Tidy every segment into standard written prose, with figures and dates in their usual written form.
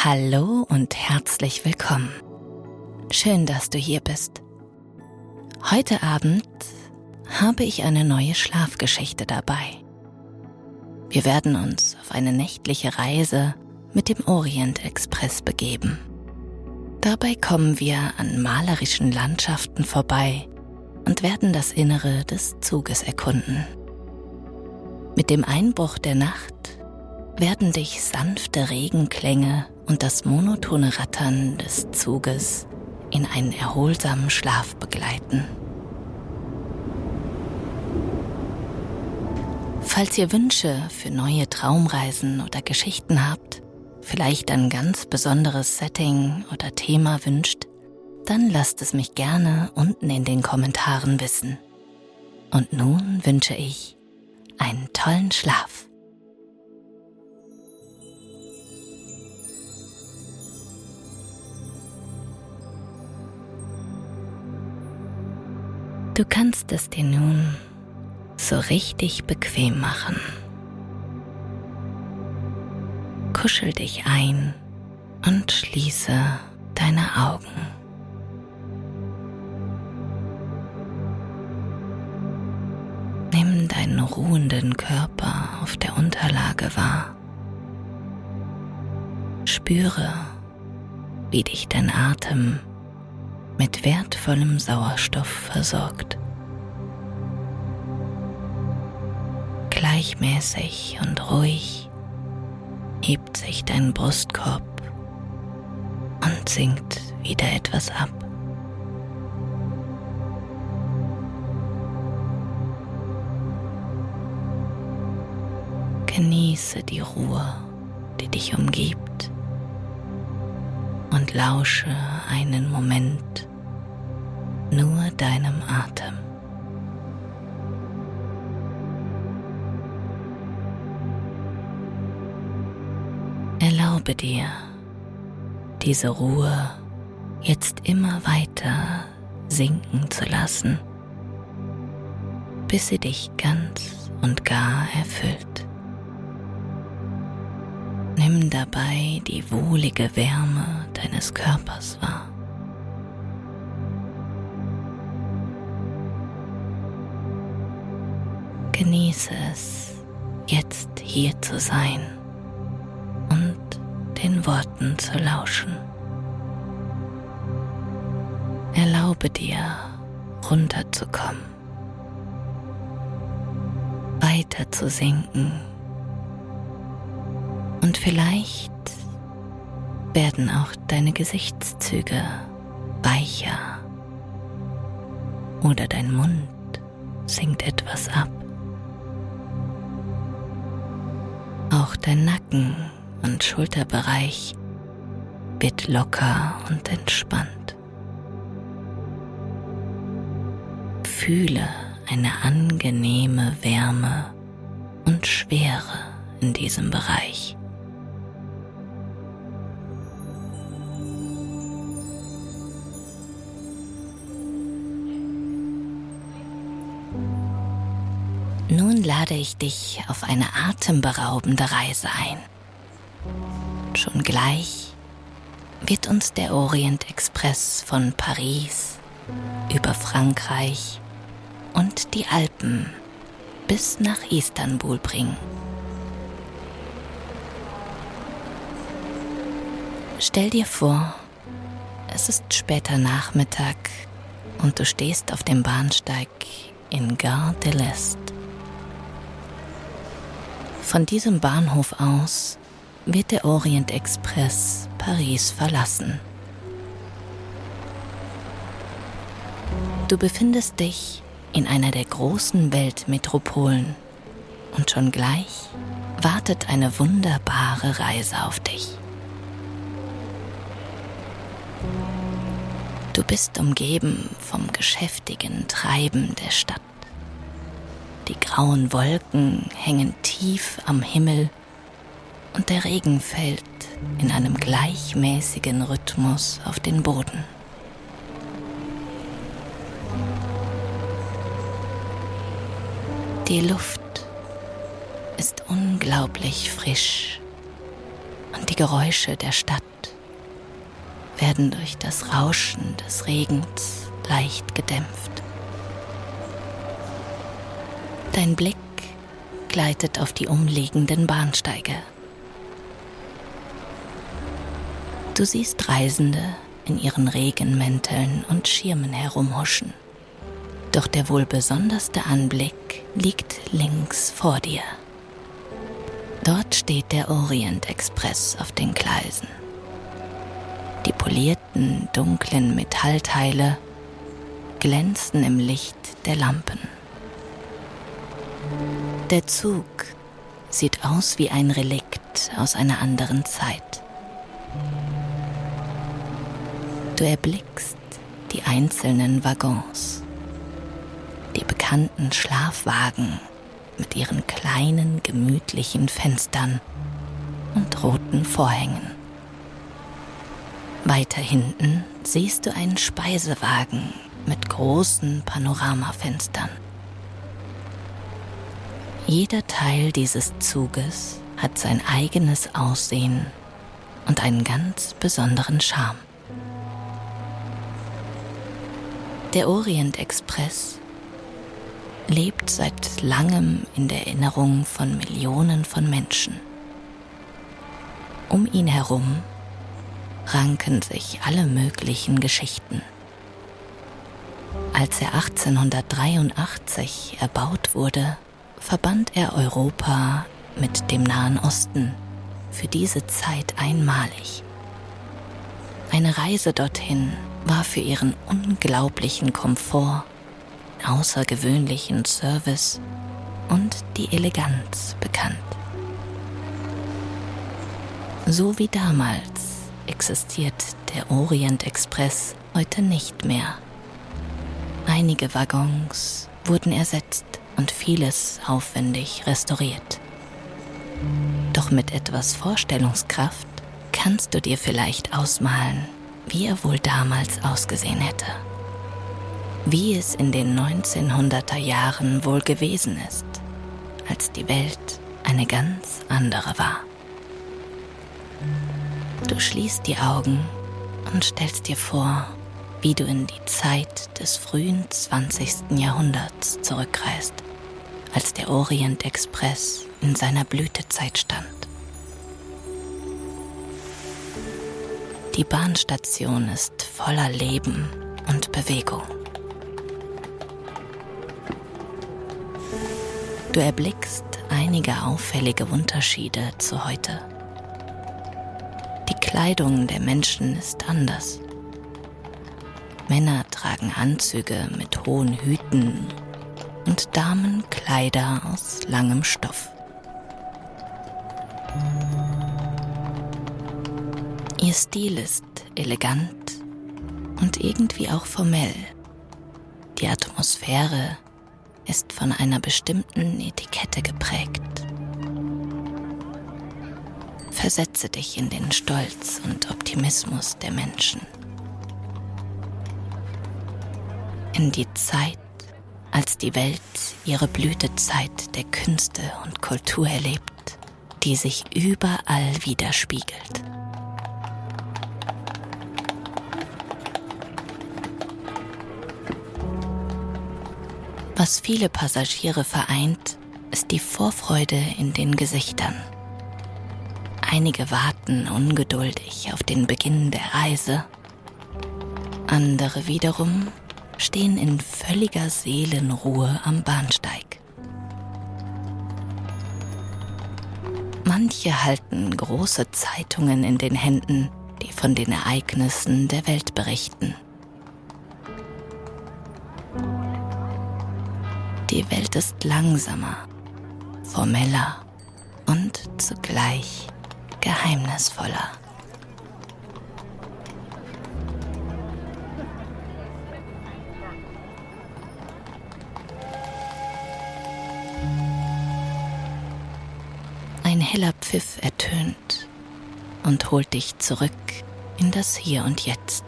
Hallo und herzlich willkommen. Schön, dass du hier bist. Heute Abend habe ich eine neue Schlafgeschichte dabei. Wir werden uns auf eine nächtliche Reise mit dem Orient-Express begeben. Dabei kommen wir an malerischen Landschaften vorbei und werden das Innere des Zuges erkunden. Mit dem Einbruch der Nacht werden dich sanfte Regenklänge und das monotone Rattern des Zuges in einen erholsamen Schlaf begleiten. Falls ihr Wünsche für neue Traumreisen oder Geschichten habt, vielleicht ein ganz besonderes Setting oder Thema wünscht, dann lasst es mich gerne unten in den Kommentaren wissen. Und nun wünsche ich einen tollen Schlaf. Du kannst es dir nun so richtig bequem machen. Kuschel dich ein und schließe deine Augen. Nimm deinen ruhenden Körper auf der Unterlage wahr. Spüre, wie dich dein Atem mit wertvollem Sauerstoff versorgt. Gleichmäßig und ruhig hebt sich dein Brustkorb und sinkt wieder etwas ab. Genieße die Ruhe, die dich umgibt, und lausche einen Moment nur deinem Atem. Erlaube dir, diese Ruhe jetzt immer weiter sinken zu lassen, bis sie dich ganz und gar erfüllt. Nimm dabei die wohlige Wärme deines Körpers wahr. Genieße es, jetzt hier zu sein und den Worten zu lauschen. Erlaube dir, runterzukommen, weiter zu sinken, und vielleicht werden auch deine Gesichtszüge weicher oder dein Mund sinkt etwas ab. Auch dein Nacken und Schulterbereich wird locker und entspannt. Fühle eine angenehme Wärme und Schwere in diesem Bereich. Nun lade ich dich auf eine atemberaubende Reise ein. Schon gleich wird uns der Orient-Express von Paris über Frankreich und die Alpen bis nach Istanbul bringen. Stell dir vor, es ist später Nachmittag und du stehst auf dem Bahnsteig in Gare de l'Est. Von diesem Bahnhof aus wird der Orient-Express Paris verlassen. Du befindest dich in einer der großen Weltmetropolen und schon gleich wartet eine wunderbare Reise auf dich. Du bist umgeben vom geschäftigen Treiben der Stadt. Die grauen Wolken hängen tief am Himmel und der Regen fällt in einem gleichmäßigen Rhythmus auf den Boden. Die Luft ist unglaublich frisch und die Geräusche der Stadt werden durch das Rauschen des Regens leicht gedämpft. Dein Blick gleitet auf die umliegenden Bahnsteige. Du siehst Reisende in ihren Regenmänteln und Schirmen herumhuschen. Doch der wohl besonderste Anblick liegt links vor dir. Dort steht der Orient Express auf den Gleisen. Die polierten, dunklen Metallteile glänzen im Licht der Lampen. Der Zug sieht aus wie ein Relikt aus einer anderen Zeit. Du erblickst die einzelnen Waggons, die bekannten Schlafwagen mit ihren kleinen, gemütlichen Fenstern und roten Vorhängen. Weiter hinten siehst du einen Speisewagen mit großen Panoramafenstern. Jeder Teil dieses Zuges hat sein eigenes Aussehen und einen ganz besonderen Charme. Der Orient Express lebt seit langem in der Erinnerung von Millionen von Menschen. Um ihn herum ranken sich alle möglichen Geschichten. Als er 1883 erbaut wurde, verband er Europa mit dem Nahen Osten, für diese Zeit einmalig. Eine Reise dorthin war für ihren unglaublichen Komfort, außergewöhnlichen Service und die Eleganz bekannt. So wie damals existiert der Orient Express heute nicht mehr. Einige Waggons wurden ersetzt und vieles aufwendig restauriert. Doch mit etwas Vorstellungskraft kannst du dir vielleicht ausmalen, wie er wohl damals ausgesehen hätte. Wie es in den 1900er Jahren wohl gewesen ist, als die Welt eine ganz andere war. Du schließt die Augen und stellst dir vor, wie du in die Zeit des frühen 20. Jahrhunderts zurückreist, als der Orient Express in seiner Blütezeit stand. Die Bahnstation ist voller Leben und Bewegung. Du erblickst einige auffällige Unterschiede zu heute. Die Kleidung der Menschen ist anders. Männer tragen Anzüge mit hohen Hüten und Damen Kleider aus langem Stoff. Ihr Stil ist elegant und irgendwie auch formell. Die Atmosphäre ist von einer bestimmten Etikette geprägt. Versetze dich in den Stolz und Optimismus der Menschen. In die Zeit, als die Welt ihre Blütezeit der Künste und Kultur erlebt, die sich überall widerspiegelt. Was viele Passagiere vereint, ist die Vorfreude in den Gesichtern. Einige warten ungeduldig auf den Beginn der Reise. Andere wiederum stehen in völliger Seelenruhe am Bahnsteig. Manche halten große Zeitungen in den Händen, die von den Ereignissen der Welt berichten. Die Welt ist langsamer, formeller und zugleich geheimnisvoller. Ein heller Pfiff ertönt und holt dich zurück in das Hier und Jetzt.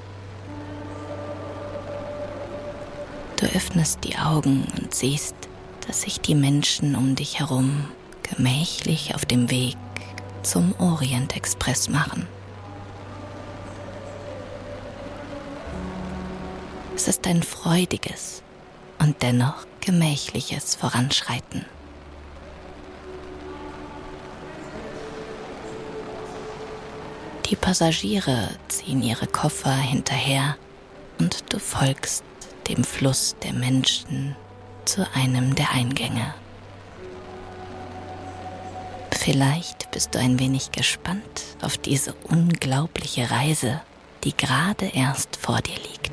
Du öffnest die Augen und siehst, dass sich die Menschen um dich herum gemächlich auf dem Weg zum Orient-Express machen. Es ist ein freudiges und dennoch gemächliches Voranschreiten. Die Passagiere ziehen ihre Koffer hinterher und du folgst dem Fluss der Menschen zu einem der Eingänge. Vielleicht bist du ein wenig gespannt auf diese unglaubliche Reise, die gerade erst vor dir liegt.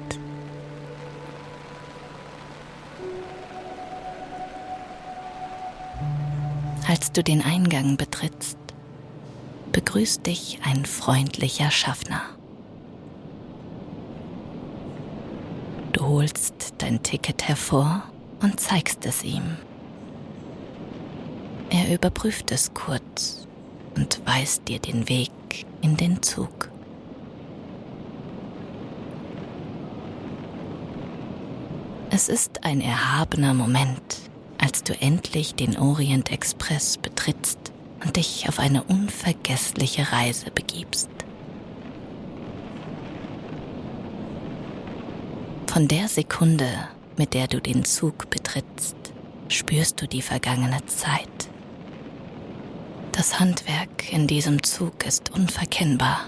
Als du den Eingang betrittst, begrüßt dich ein freundlicher Schaffner. Du holst dein Ticket hervor und zeigst es ihm. Er überprüft es kurz und weist dir den Weg in den Zug. Es ist ein erhabener Moment, als du endlich den Orient-Express betrittst und dich auf eine unvergessliche Reise begibst. Von der Sekunde, mit der du den Zug betrittst, spürst du die vergangene Zeit. Das Handwerk in diesem Zug ist unverkennbar.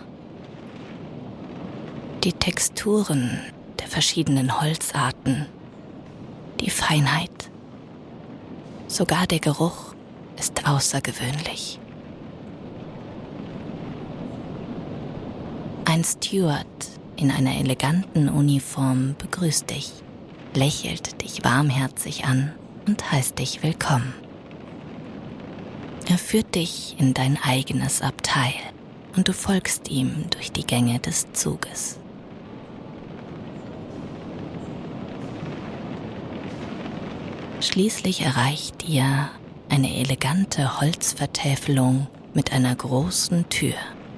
Die Texturen der verschiedenen Holzarten, die Feinheit, sogar der Geruch ist außergewöhnlich. Ein Steward in einer eleganten Uniform begrüßt dich, lächelt dich warmherzig an und heißt dich willkommen. Er führt dich in dein eigenes Abteil und du folgst ihm durch die Gänge des Zuges. Schließlich erreicht ihr eine elegante Holzvertäfelung mit einer großen Tür.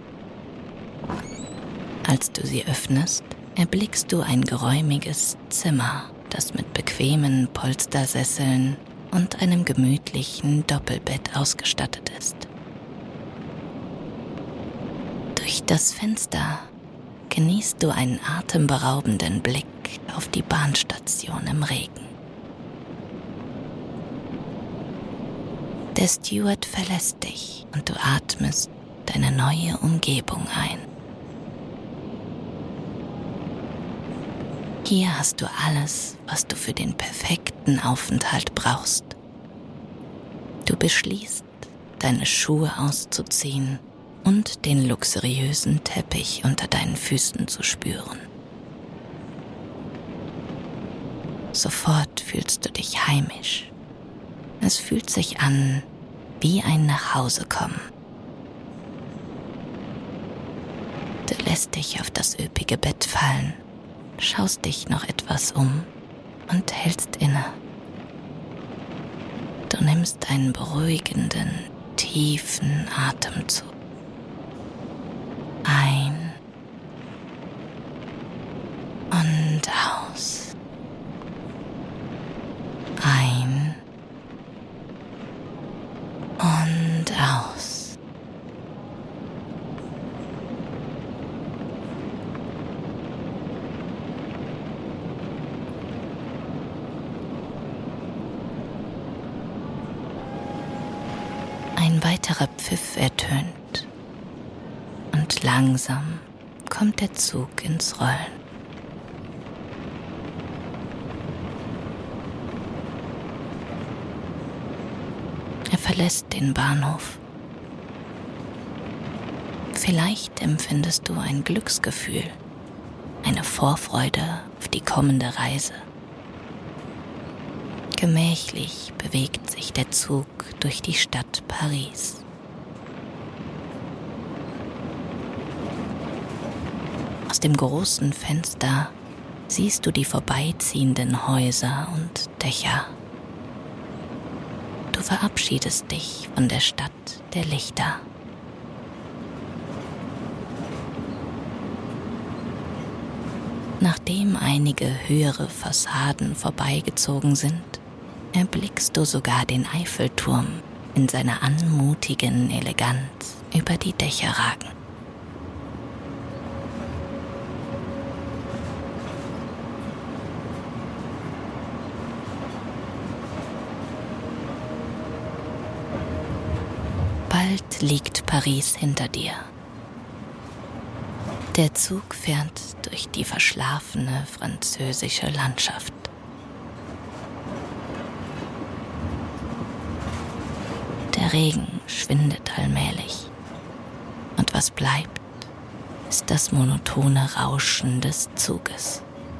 Als du sie öffnest, erblickst du ein geräumiges Zimmer, das mit bequemen Polstersesseln und einem gemütlichen Doppelbett ausgestattet ist. Durch das Fenster genießt du einen atemberaubenden Blick auf die Bahnstation im Regen. Der Steward verlässt dich und du atmest deine neue Umgebung ein. Hier hast du alles, was du für den perfekten Aufenthalt brauchst. Du beschließt, deine Schuhe auszuziehen und den luxuriösen Teppich unter deinen Füßen zu spüren. Sofort fühlst du dich heimisch. Es fühlt sich an wie ein Nachhausekommen. Du lässt dich auf das üppige Bett fallen, schaust dich noch etwas um und hältst inne. Du nimmst einen beruhigenden, tiefen Atemzug. Ein und aus. Ein und aus. Ein weiterer Pfiff ertönt und langsam kommt der Zug ins Rollen. Er verlässt den Bahnhof. Vielleicht empfindest du ein Glücksgefühl, eine Vorfreude auf die kommende Reise. Gemächlich bewegt sich der Zug durch die Stadt Paris. Aus dem großen Fenster siehst du die vorbeiziehenden Häuser und Dächer. Du verabschiedest dich von der Stadt der Lichter. Nachdem einige höhere Fassaden vorbeigezogen sind, erblickst du sogar den Eiffelturm in seiner anmutigen Eleganz über die Dächer ragen. Bald liegt Paris hinter dir. Der Zug fährt durch die verschlafene französische Landschaft. Der Regen schwindet allmählich und was bleibt, ist das monotone Rauschen des Zuges.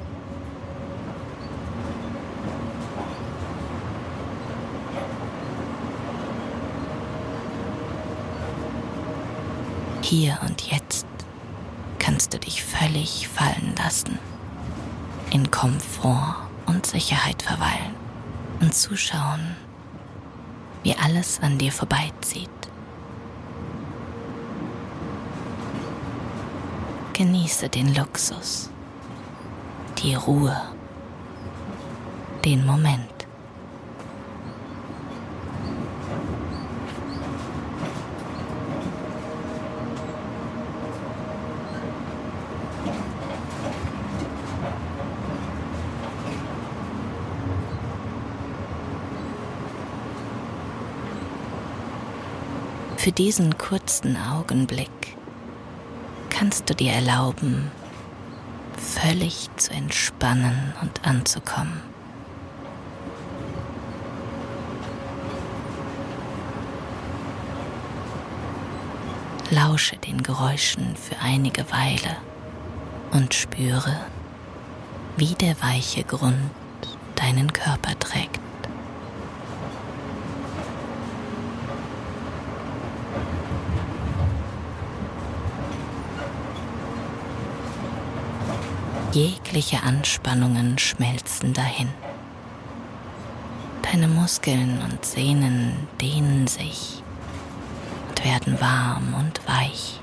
Hier und jetzt kannst du dich völlig fallen lassen, in Komfort und Sicherheit verweilen und zuschauen, wie alles an dir vorbeizieht. Genieße den Luxus, die Ruhe, den Moment. Für diesen kurzen Augenblick kannst du dir erlauben, völlig zu entspannen und anzukommen. Lausche den Geräuschen für einige Weile und spüre, wie der weiche Grund deinen Körper trägt. Jegliche Anspannungen schmelzen dahin. Deine Muskeln und Sehnen dehnen sich und werden warm und weich.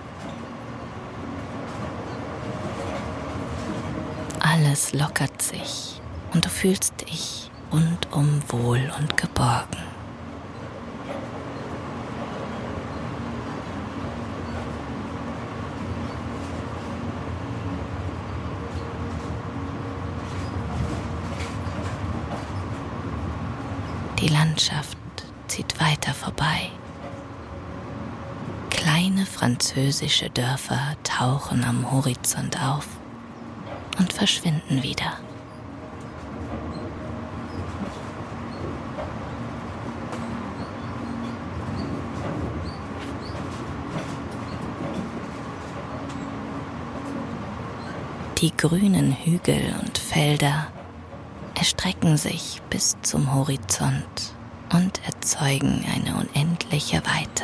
Alles lockert sich und du fühlst dich rundum wohl und geborgen. Die Landschaft zieht weiter vorbei. Kleine französische Dörfer tauchen am Horizont auf und verschwinden wieder. Die grünen Hügel und Felder erstrecken sich bis zum Horizont und erzeugen eine unendliche Weite.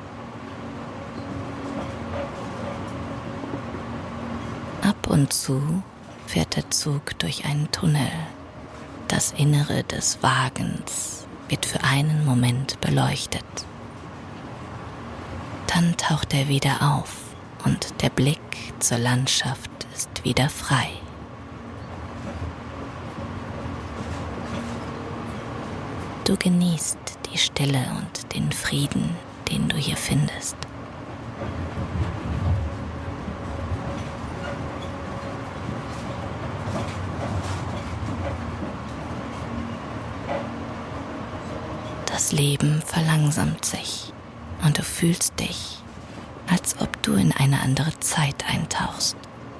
Ab und zu fährt der Zug durch einen Tunnel. Das Innere des Wagens wird für einen Moment beleuchtet. Dann taucht er wieder auf und der Blick zur Landschaft ist wieder frei. Du genießt die Stille und den Frieden, den du hier findest. Das Leben verlangsamt sich und du fühlst dich, als ob du in eine andere Zeit eintauchst.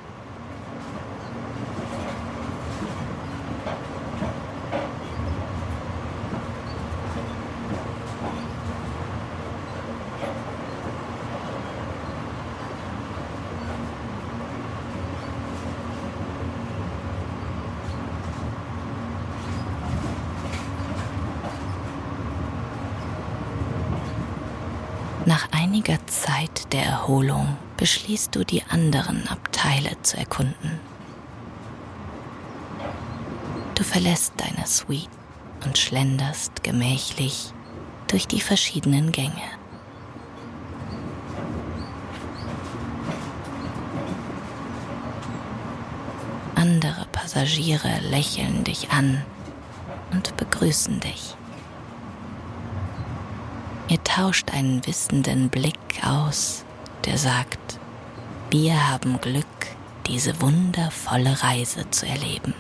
Nach einiger Zeit der Erholung beschließt du, die anderen Abteile zu erkunden. Du verlässt deine Suite und schlenderst gemächlich durch die verschiedenen Gänge. Andere Passagiere lächeln dich an und begrüßen dich. Ihr tauscht einen wissenden Blick aus, der sagt: Wir haben Glück, diese wundervolle Reise zu erleben.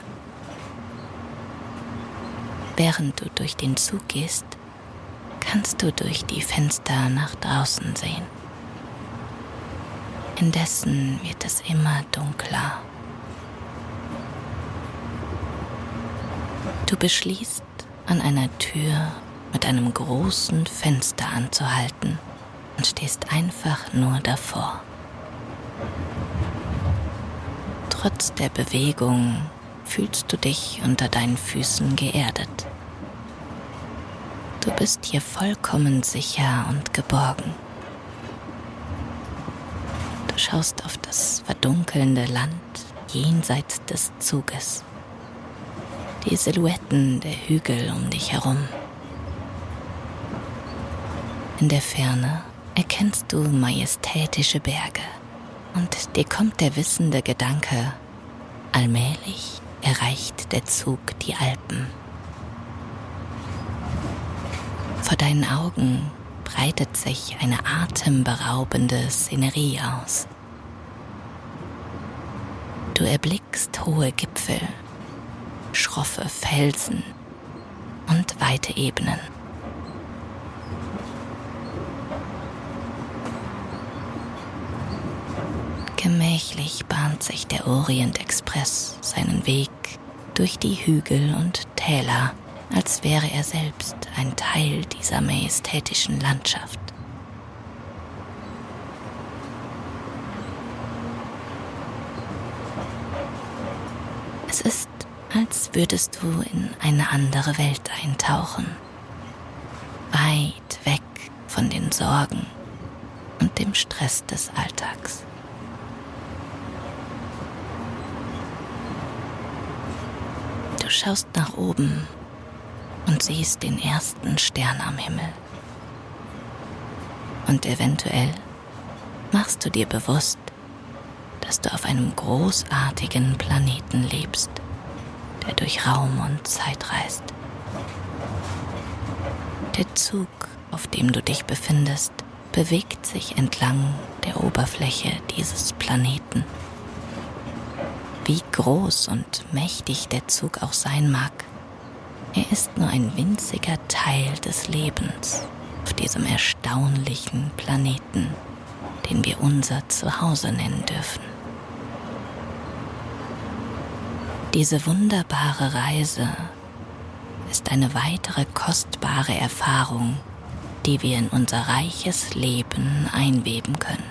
Während du durch den Zug gehst, kannst du durch die Fenster nach draußen sehen. Indessen wird es immer dunkler. Du beschließt, an einer Tür mit einem großen Fenster anzuhalten und stehst einfach nur davor. Trotz der Bewegung fühlst du dich unter deinen Füßen geerdet. Du bist hier vollkommen sicher und geborgen. Du schaust auf das verdunkelnde Land jenseits des Zuges. Die Silhouetten der Hügel um dich herum. In der Ferne erkennst du majestätische Berge und dir kommt der wissende Gedanke: Allmählich erreicht der Zug die Alpen. Vor deinen Augen breitet sich eine atemberaubende Szenerie aus. Du erblickst hohe Gipfel, schroffe Felsen und weite Ebenen. Gemächlich bahnt sich der Orient-Express seinen Weg durch die Hügel und Täler, als wäre er selbst ein Teil dieser majestätischen Landschaft. Es ist, als würdest du in eine andere Welt eintauchen, weit weg von den Sorgen und dem Stress des Alltags. Du schaust nach oben und siehst den ersten Stern am Himmel. Und eventuell machst du dir bewusst, dass du auf einem großartigen Planeten lebst, der durch Raum und Zeit reist. Der Zug, auf dem du dich befindest, bewegt sich entlang der Oberfläche dieses Planeten. Wie groß und mächtig der Zug auch sein mag, er ist nur ein winziger Teil des Lebens auf diesem erstaunlichen Planeten, den wir unser Zuhause nennen dürfen. Diese wunderbare Reise ist eine weitere kostbare Erfahrung, die wir in unser reiches Leben einweben können.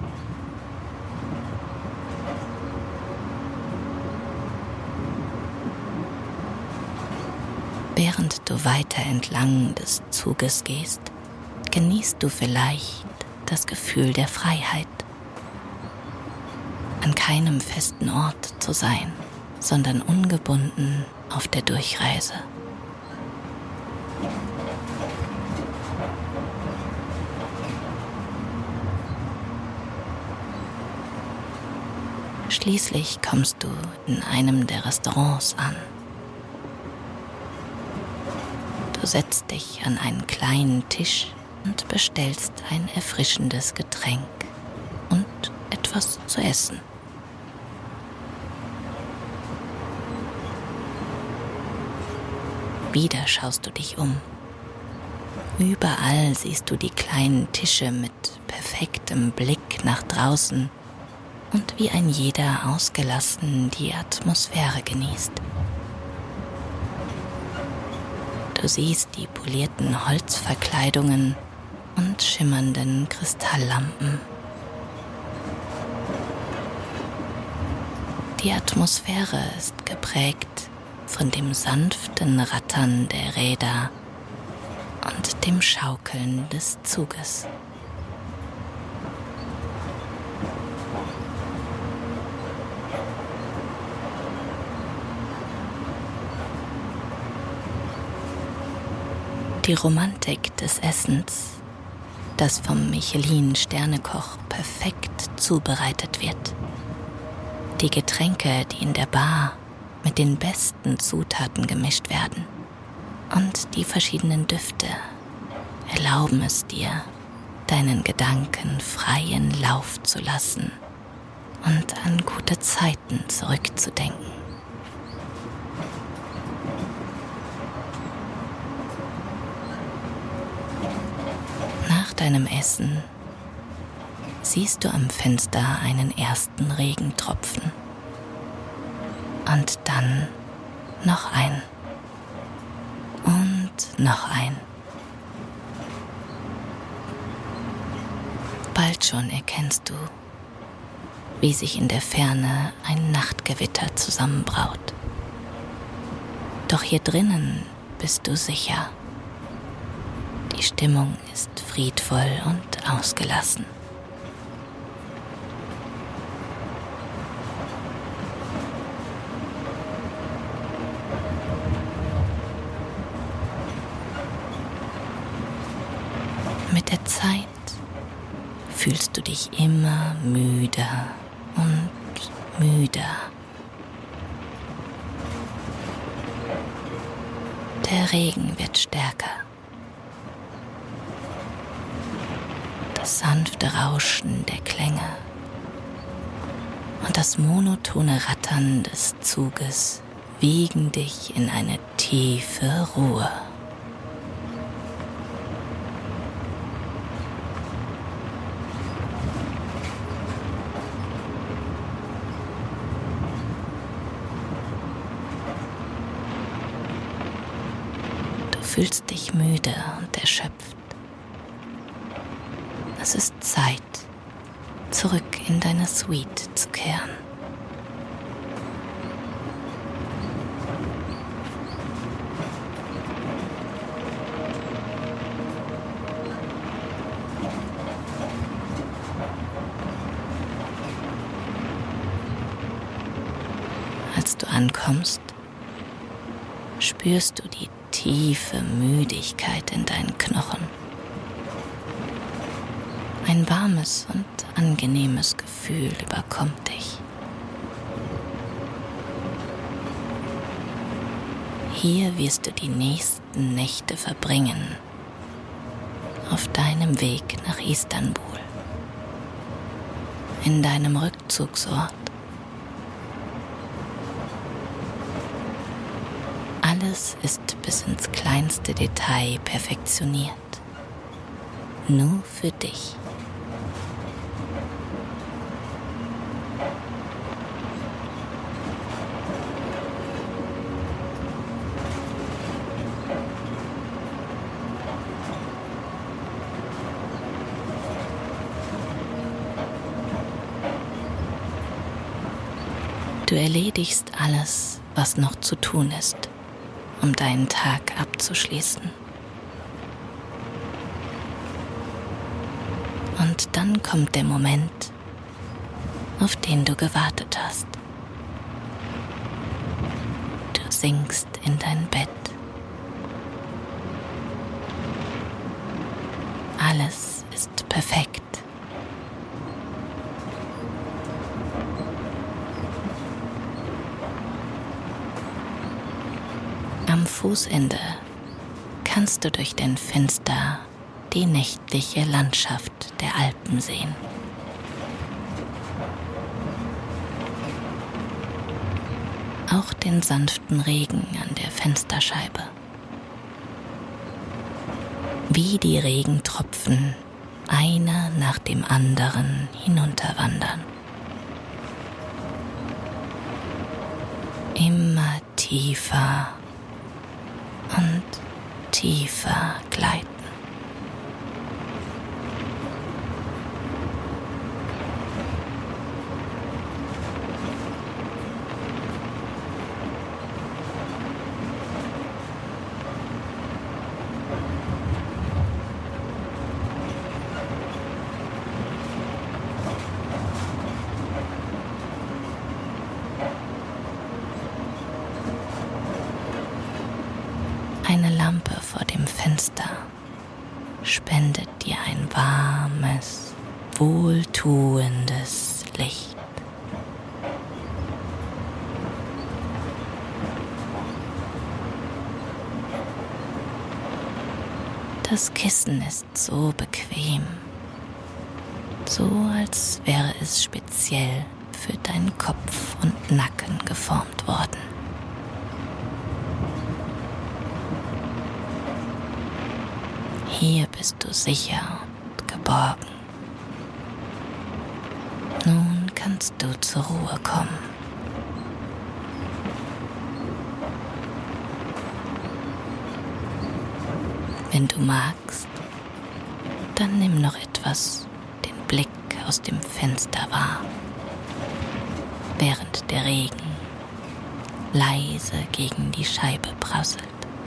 Während du weiter entlang des Zuges gehst, genießt du vielleicht das Gefühl der Freiheit. An keinem festen Ort zu sein, sondern ungebunden auf der Durchreise. Schließlich kommst du in einem der Restaurants an. Du setzt dich an einen kleinen Tisch und bestellst ein erfrischendes Getränk und etwas zu essen. Wieder schaust du dich um. Überall siehst du die kleinen Tische mit perfektem Blick nach draußen und wie ein jeder ausgelassen die Atmosphäre genießt. Du siehst die polierten Holzverkleidungen und schimmernden Kristalllampen. Die Atmosphäre ist geprägt von dem sanften Rattern der Räder und dem Schaukeln des Zuges. Die Romantik des Essens, das vom Michelin-Sternekoch perfekt zubereitet wird. Die Getränke, die in der Bar mit den besten Zutaten gemischt werden. Und die verschiedenen Düfte, erlauben es dir, deinen Gedanken freien Lauf zu lassen und an gute Zeiten zurückzudenken. Nach deinem Essen siehst du am Fenster einen ersten Regentropfen und dann noch ein und noch ein. Bald schon erkennst du, wie sich in der Ferne ein Nachtgewitter zusammenbraut. Doch hier drinnen bist du sicher. Die Stimmung ist friedvoll und ausgelassen. Mit der Zeit fühlst du dich immer müder und müder. Der Regen wird stärker. Das sanfte Rauschen der Klänge und das monotone Rattern des Zuges wiegen dich in eine tiefe Ruhe. Du fühlst dich müde und erschöpft. Es ist Zeit, zurück in deine Suite zu kehren. Als du ankommst, spürst du die tiefe Müdigkeit in deinen Knochen. Ein warmes und angenehmes Gefühl überkommt dich. Hier wirst du die nächsten Nächte verbringen, auf deinem Weg nach Istanbul, in deinem Rückzugsort. Alles ist bis ins kleinste Detail perfektioniert. Nur für dich. Du erledigst alles, was noch zu tun ist, um deinen Tag abzuschließen. Und dann kommt der Moment, auf den du gewartet hast. Du sinkst in dein Bett. Alles ist perfekt. Am Fußende kannst du durch dein Fenster die nächtliche Landschaft der Alpen sehen. Auch den sanften Regen an der Fensterscheibe. Wie die Regentropfen einer nach dem anderen hinunterwandern. Immer tiefer und tiefer gleiten. Eine Lampe vor dem Fenster spendet dir ein warmes, wohltuendes Licht. Das Kissen ist so bequem, so als wäre es speziell für deinen Kopf und Nacken geformt worden. Hier bist du sicher und geborgen. Nun kannst du zur Ruhe kommen. Wenn du magst, dann nimm noch etwas den Blick aus dem Fenster wahr, während der Regen leise gegen die Scheibe prasselt.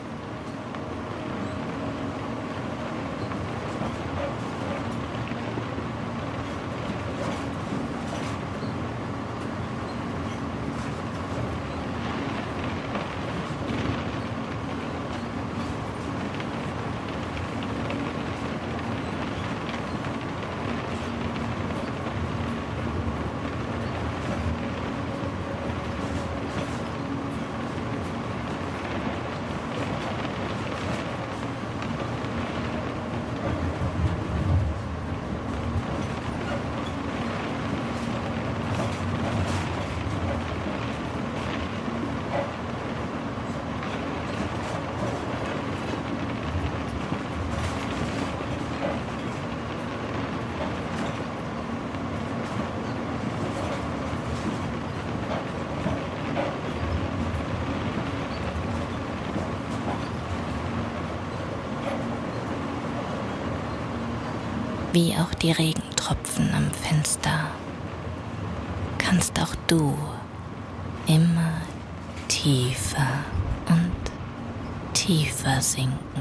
Wie auch die Regentropfen am Fenster kannst auch du immer tiefer und tiefer sinken.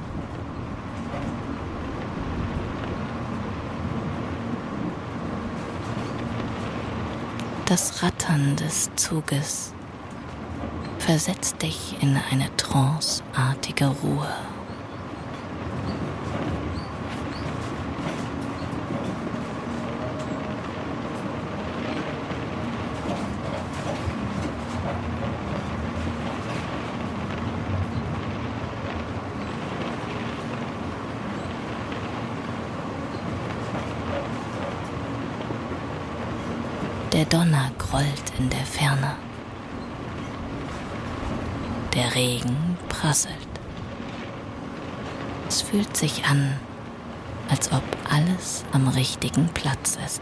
Das Rattern des Zuges versetzt dich in eine tranceartige Ruhe. Der Donner grollt in der Ferne. Der Regen prasselt. Es fühlt sich an, als ob alles am richtigen Platz ist.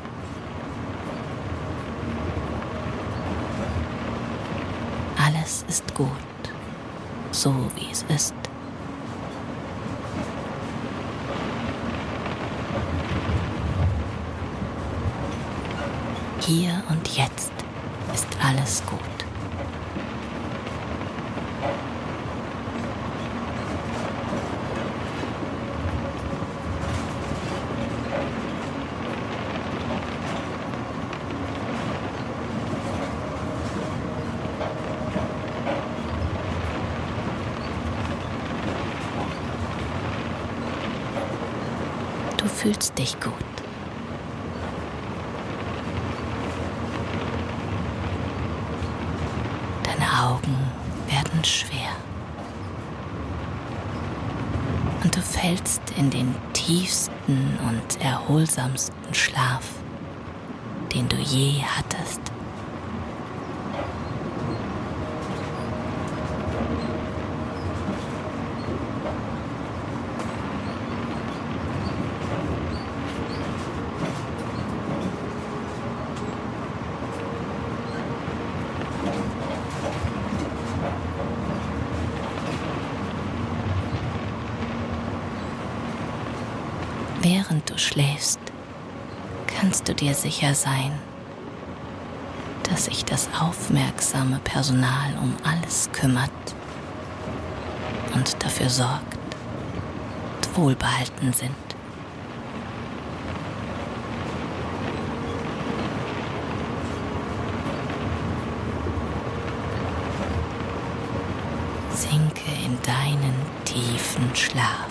Alles ist gut, so wie es ist. Hier und jetzt ist alles gut. Du fühlst dich gut. Augen werden schwer und du fällst in den tiefsten und erholsamsten Schlaf, den du je hattest. Während du schläfst, kannst du dir sicher sein, dass sich das aufmerksame Personal um alles kümmert und dafür sorgt, dass wohlbehalten sind. Sinke in deinen tiefen Schlaf.